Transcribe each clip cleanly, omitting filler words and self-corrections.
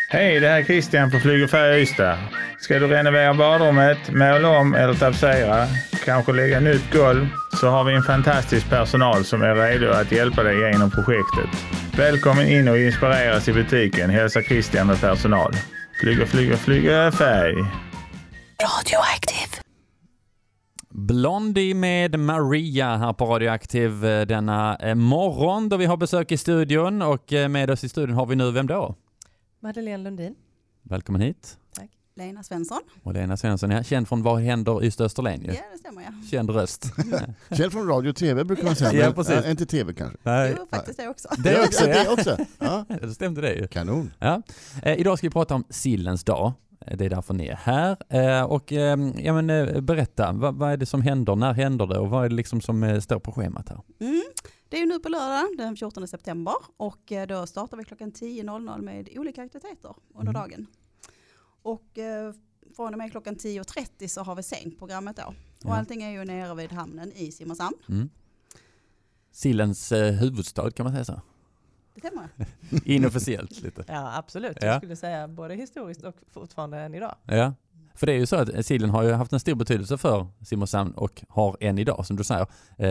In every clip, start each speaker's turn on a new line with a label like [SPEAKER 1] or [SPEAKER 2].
[SPEAKER 1] Hej, det här är Christian på Flyg och Färg Ystad. Ska du renovera badrummet, måla om eller tapetsera, kanske lägga nytt golv, så har vi en fantastisk personal som är redo att hjälpa dig genom projektet. Välkommen in och inspireras i butiken, hälsa Christian med personal. Flyga färg.
[SPEAKER 2] Radioaktiv.
[SPEAKER 3] Blondie med Maria här på Radioaktiv denna morgon då vi har besök i studion, och med oss i studion har vi nu, vem då?
[SPEAKER 4] Madeleine Lundin.
[SPEAKER 3] Välkommen hit.
[SPEAKER 4] Tack.
[SPEAKER 2] Lena Svensson.
[SPEAKER 3] Och Lena Svensson är känd från Vad händer i Österlen ju.
[SPEAKER 2] Ja, det stämmer jag.
[SPEAKER 3] Känd röst.
[SPEAKER 5] Känd från radio och tv brukar man säga.
[SPEAKER 3] Ja, precis.
[SPEAKER 5] Inte tv kanske.
[SPEAKER 3] Nej.
[SPEAKER 2] Jo, faktiskt det också.
[SPEAKER 3] Det också, ja.
[SPEAKER 5] Det också. Ja.
[SPEAKER 3] Det stämde det ju.
[SPEAKER 5] Kanon.
[SPEAKER 3] Ja. Idag ska vi prata om sillens dag. Det är därför ni är här. Berätta, vad är det som händer? När händer det? Och vad är det liksom som står på schemat här?
[SPEAKER 2] Det är ju nu på lördag den 14 september och då startar vi klockan 10.00 med olika aktiviteter under dagen. Och från och med klockan 10.30 så har vi sänkprogrammet då. Och allting är ju nere vid hamnen i Simrishamn.
[SPEAKER 3] Sillens huvudstad, kan man säga så?
[SPEAKER 2] Det stämmer.
[SPEAKER 3] Inofficiellt lite.
[SPEAKER 4] Ja, absolut.
[SPEAKER 3] Ja.
[SPEAKER 4] Jag skulle säga både historiskt och fortfarande än idag.
[SPEAKER 3] Ja, för det är ju så att sillen har ju haft en stor betydelse för Simrishamn och har än idag, som du säger.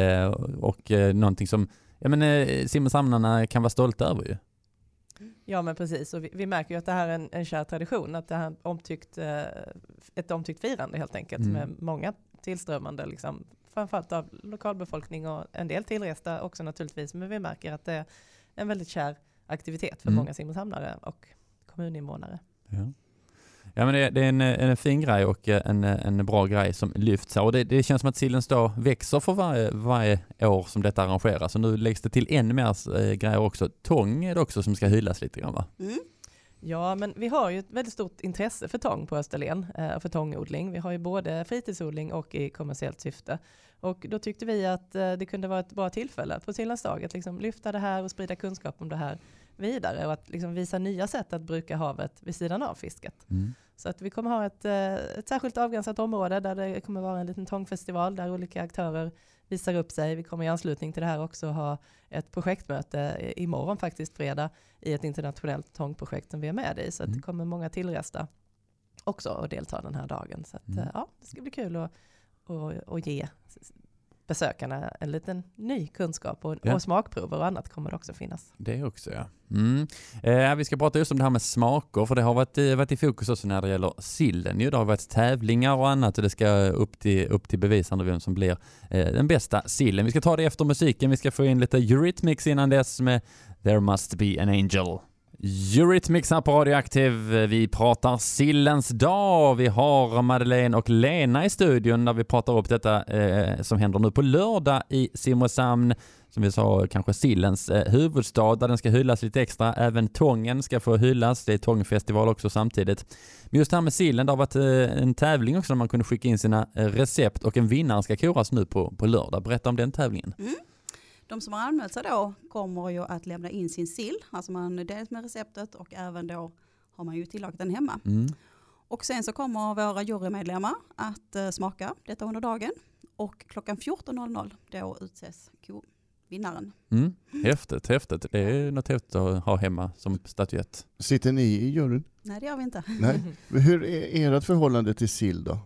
[SPEAKER 3] Någonting som simrishamnarna kan vara stolta över ju.
[SPEAKER 4] Ja, men precis. Och vi märker ju att det här är en kär tradition. Att det här är ett omtyckt firande helt enkelt. Med många tillströmmande, liksom, framförallt av lokalbefolkning och en del tillresta också naturligtvis. Men vi märker att det är en väldigt kär aktivitet för många simrishamnare och kommuninvånare.
[SPEAKER 3] Ja, men det är en fin grej och en bra grej som lyfts här. Och det känns som att sillens dag växer för varje år som detta arrangeras. Och nu läggs det till ännu mer grejer också. Tång är det också som ska hyllas lite grann, va?
[SPEAKER 4] Ja, men vi har ju ett väldigt stort intresse för tång på Österlen, för tångodling. Vi har ju både fritidsodling och i kommersiellt syfte. Och då tyckte vi att det kunde vara ett bra tillfälle att på sillens dag att liksom lyfta det här och sprida kunskap om det här vidare. Och att liksom visa nya sätt att bruka havet vid sidan av fisket. Så att vi kommer ha ett särskilt avgränsat område där det kommer vara en liten tångfestival där olika aktörer visar upp sig. Vi kommer i anslutning till det här också ha ett projektmöte imorgon faktiskt fredag i ett internationellt tångprojekt som vi är med i. Så att det kommer många tillresta också att delta den här dagen. Så att, det ska bli kul att ge besökarna en liten ny kunskap och smakprover och annat kommer det också finnas.
[SPEAKER 3] Det också, ja. Vi ska prata just om det här med smaker, för det har varit i fokus också när det gäller sillen. Det har varit tävlingar och annat och det ska upp till bevisande vem som blir den bästa sillen. Vi ska ta det efter musiken. Vi ska få in lite Eurythmics innan dess med There Must Be an Angel. Eurythmics här på Radioaktiv. Vi pratar sillens dag. Vi har Madeleine och Lena i studion där vi pratar upp detta som händer nu på lördag i Simrishamn. Som vi sa, kanske sillens huvudstad där den ska hyllas lite extra. Även tången ska få hyllas. Det är tångfestival också samtidigt. Men just här med sillen, det har varit en tävling också där man kunde skicka in sina recept och en vinnare ska koras nu på lördag. Berätta om den tävlingen.
[SPEAKER 2] De som har anmält sig då kommer ju att lämna in sin sill. Alltså man dels med receptet och även då har man ju tillagat den hemma. Och sen så kommer våra jurymedlemmar att smaka detta under dagen. Och klockan 14.00 då utses vinnaren.
[SPEAKER 3] Häftigt. Det är något häftigt att ha hemma som statyett.
[SPEAKER 5] Sitter ni i juryn?
[SPEAKER 2] Nej, det gör vi inte.
[SPEAKER 5] Nej. Hur är ert förhållande till sill då?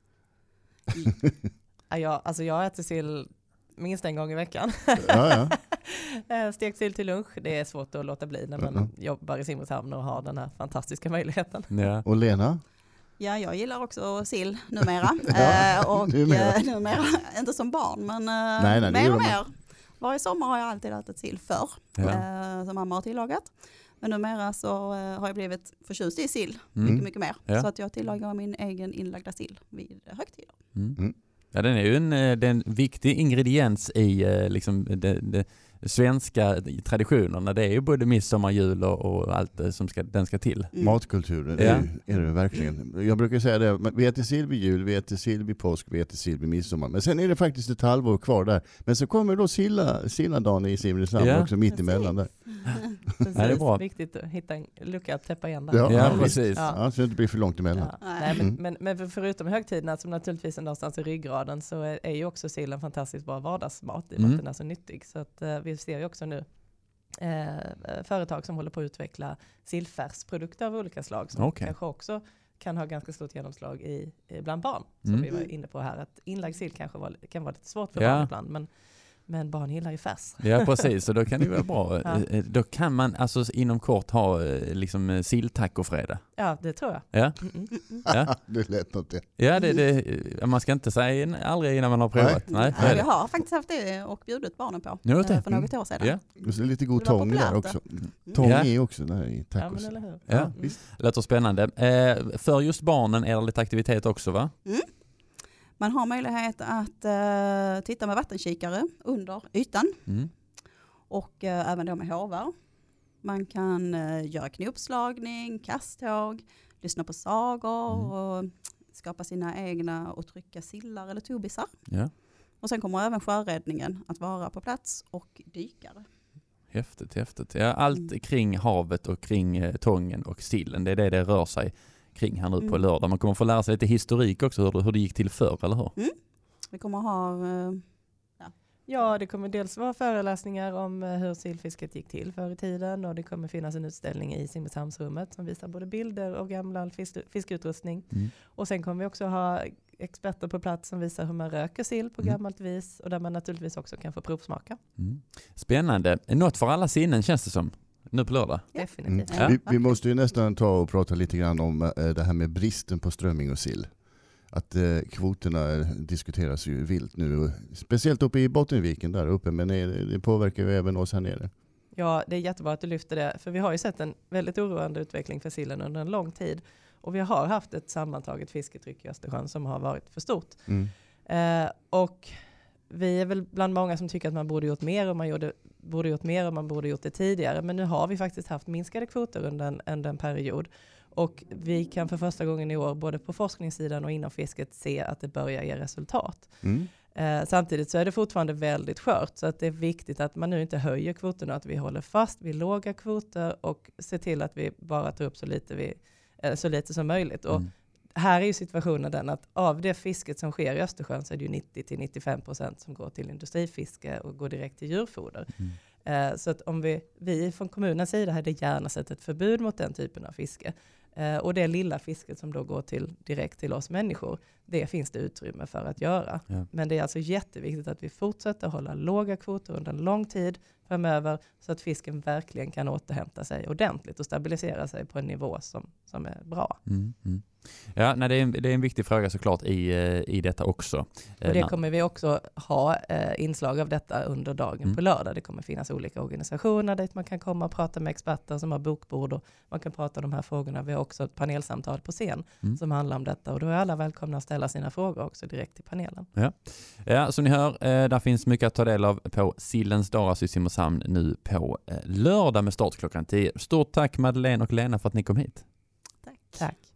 [SPEAKER 4] Jag äter sill minst en gång i veckan. Stekt sill till lunch. Det är svårt att låta bli när man jobbar i Simrishamn och har den här fantastiska möjligheten.
[SPEAKER 3] Ja.
[SPEAKER 5] Och Lena?
[SPEAKER 2] Ja, jag gillar också sill numera. Numera, inte som barn, men mer och mer. Varje sommar har jag alltid ätit sill förr, som mamma har tillagat. Men numera så har jag blivit förtjust i sill mycket mer. Ja. Så att jag tillagar min egen inlagda sill vid högtider.
[SPEAKER 3] Ja, den är ju en viktig ingrediens i det svenska traditionerna. Det är ju både midsommar, jul och allt som den ska till.
[SPEAKER 5] Matkulturen är det verkligen. Jag brukar säga det, vi äter sill vid jul, vi äter sill vid påsk, vi äter sill vid midsommar. Men sen är det faktiskt ett halvår kvar där. Men så kommer då silladagen i Simrishamn också mitt emellan där.
[SPEAKER 4] Precis.
[SPEAKER 3] Ja, det är bra.
[SPEAKER 4] Viktigt att hitta en lucka att täppa igen där.
[SPEAKER 3] Ja, precis.
[SPEAKER 5] Ja, så det inte blir för långt emellan.
[SPEAKER 4] Ja. Nej, men förutom högtiderna som naturligtvis är någonstans i ryggraden så är ju också sillen fantastiskt bra vardagsmat i och med att den är så nyttig. Så att vi ser ju också nu företag som håller på att utveckla sillfärsprodukter av olika slag som kanske också kan ha ganska stort genomslag bland barn. Som vi var inne på här, att inlagd sill kanske kan vara lite svårt för barn ibland, men barn gillar ju färs.
[SPEAKER 3] Ja, precis. Så då kan det vara bra. Då kan man alltså inom kort ha liksom silltacofredag.
[SPEAKER 4] Ja, det tror jag.
[SPEAKER 3] Ja. Ja.
[SPEAKER 5] Det är lätt något det.
[SPEAKER 3] Ja, man ska inte säga aldrig innan man har provat. Nej.
[SPEAKER 2] Ja, jag har faktiskt haft det och bjudit barnen på för något år sedan.
[SPEAKER 3] Ja.
[SPEAKER 5] Och så lite god tång där också. Tång är också där i tacos.
[SPEAKER 4] Ja, men eller hur?
[SPEAKER 3] Ja. Låter spännande. För just barnen är det lite aktivitet också, va?
[SPEAKER 2] Man har möjlighet att titta med vattenkikare under ytan och även då med hovar. Man kan göra knopslagning, kasttåg, lyssna på sagor och skapa sina egna och trycka sillar eller tobisar.
[SPEAKER 3] Ja.
[SPEAKER 2] Och sen kommer även sjöräddningen att vara på plats och dykare.
[SPEAKER 3] Häftigt. Ja, allt kring havet och kring tången och sillen, det är det rör sig kring här nu på lördag. Man kommer få lära sig lite historik också, hur det gick till förr, eller hur?
[SPEAKER 2] Vi kommer ha...
[SPEAKER 4] Ja, det kommer dels vara föreläsningar om hur sillfisket gick till förr i tiden, och det kommer finnas en utställning i Simrishamnsrummet som visar både bilder och gammal fiskutrustning. Och sen kommer vi också ha experter på plats som visar hur man röker sill på gammalt vis, och där man naturligtvis också kan få provsmaka.
[SPEAKER 3] Spännande. Något för alla sinnen känns det som. Nu på lördag.
[SPEAKER 4] Definitivt.
[SPEAKER 3] Ja.
[SPEAKER 5] Vi måste ju nästan ta och prata lite grann om det här med bristen på strömming och sill. Att kvoterna diskuteras ju vilt nu. Speciellt uppe i Bottenviken där uppe, men det påverkar ju även oss här nere.
[SPEAKER 4] Ja, det är jättebra att du lyfter det. För vi har ju sett en väldigt oroande utveckling för sillen under en lång tid. Och vi har haft ett sammantaget fisketryck i Östersjön som har varit för stort. Och vi är väl bland många som tycker att man borde gjort mer, och man borde gjort det tidigare. Men nu har vi faktiskt haft minskade kvoter under en period. Och vi kan för första gången i år, både på forskningssidan och inom fisket, se att det börjar ge resultat. Samtidigt så är det fortfarande väldigt skört, så att det är viktigt att man nu inte höjer kvoterna, att vi håller fast vid låga kvoter och ser till att vi bara tar upp så lite som möjligt. Och här är ju situationen den att av det fisket som sker i Östersjön så är det ju 90-95% som går till industrifiske och går direkt till djurfoder. Så att om vi från kommunens sida hade gärna sett ett förbud mot den typen av fiske. Och det lilla fisket som då går direkt till oss människor, det finns det utrymme för att göra. Ja. Men det är alltså jätteviktigt att vi fortsätter hålla låga kvoter under en lång tid framöver, så att fisken verkligen kan återhämta sig ordentligt och stabilisera sig på en nivå som är bra.
[SPEAKER 3] Ja, det är en viktig fråga såklart i detta också.
[SPEAKER 4] Och det kommer vi också ha inslag av detta under dagen på lördag. Det kommer finnas olika organisationer dit man kan komma och prata med experter som har bokbord, och man kan prata om de här frågorna. Vi har också ett panelsamtal på scen som handlar om detta, och då är alla välkomna att ställa sina frågor också direkt till panelen. Ja, som ni hör, där finns mycket att ta del av på Sillens dag i Simrishamn nu på lördag med start klockan 10. Stort tack Madeleine och Lena för att ni kom hit.
[SPEAKER 2] Tack.